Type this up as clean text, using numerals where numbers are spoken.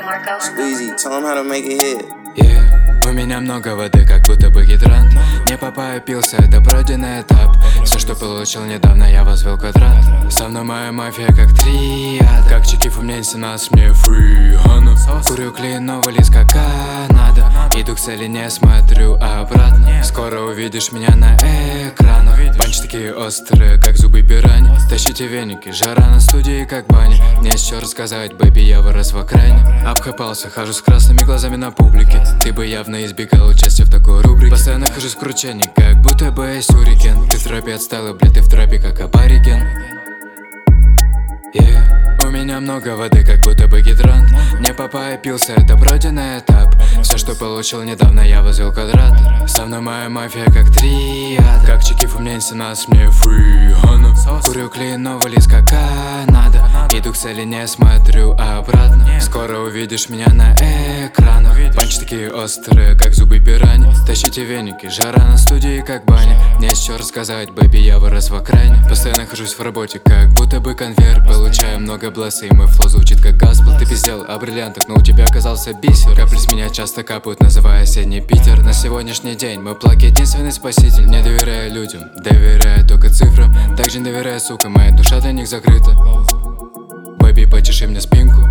Squeezy, tell him how to make it hit. У меня много воды, как будто бы гидрант. Не попился, это пройденный этап. Все, что получил недавно, я возвел квадрат. Со мной моя мафия, как триада. Как чекиф, у меня не 17, мне фрихана. Курю кленовый лист, как Канада. Иду к цели, не смотрю обратно. Скоро увидишь меня на экранах. Панчи такие острые, как зубы пирани. Тащите веники, жара на студии, как баня. Мне есть что рассказать, бэби, я вырос в окраине. Обхапался, хожу с красными глазами на публике. Ты бы явно избегал участия в такой рубрике. Постоянно хожу с кручений, как будто бы я сюрикен. Ты в тропе отстала, блядь, ты в тропе, как абориген. У меня много воды, как будто бы гидрант. Не попился, это пройденный этап. Все, что получил недавно, я возвел квадрат. Со мной моя мафия, как триада. Как чекиф, у меня не 17, мне фрихана. Курю кленовый лист, как Канада. Иду к цели, не смотрю обратно. Скоро увидишь меня на экранах. Панчи такие острые, как зубы пирани. Тащите веники, жара на студии, как баня. Мне есть что рассказать, бэби, я вырос в окраине. Постоянно хожусь в работе, как будто бы конвейер. Получаю много блесса, и мой флоу звучит как гаспел. Ты пиздел о бриллиантах, но у тебя оказался бисер. Капли с меня часто капают, называя осенний Питер. На сегодняшний день мой плаг единственный спаситель. Не доверяю людям, доверяю только цифрам. Также не доверяю, сука, моя душа для них закрыта. Бэби, почеши мне спинку.